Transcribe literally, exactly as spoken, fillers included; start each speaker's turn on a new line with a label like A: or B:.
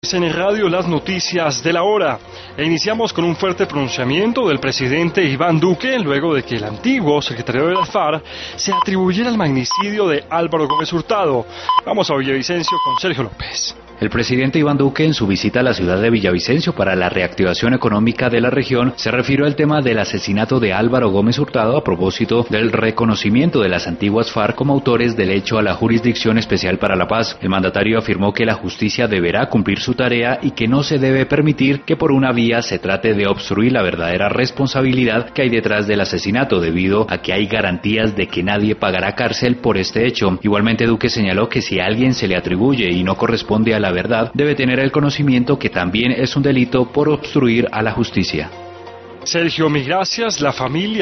A: En Radio, las noticias de la hora. E iniciamos con un fuerte pronunciamiento del presidente Iván Duque luego de que el antiguo secretario de la FARC se atribuyera el magnicidio de Álvaro Gómez Hurtado. Vamos a Villavicencio con Sergio López.
B: El presidente Iván Duque, en su visita a la ciudad de Villavicencio para la reactivación económica de la región, se refirió al tema del asesinato de Álvaro Gómez Hurtado a propósito del reconocimiento de las antiguas FARC como autores del hecho a la Jurisdicción Especial para la Paz. El mandatario afirmó que la justicia deberá cumplir su tarea y que no se debe permitir que por una vía se trate de obstruir la verdadera responsabilidad que hay detrás del asesinato, debido a que hay garantías de que nadie pagará cárcel por este hecho. Igualmente, Duque señaló que si a alguien se le atribuye y no corresponde a la verdad, debe tener el conocimiento que también es un delito por obstruir a la justicia.
A: Sergio, mil gracias. La familia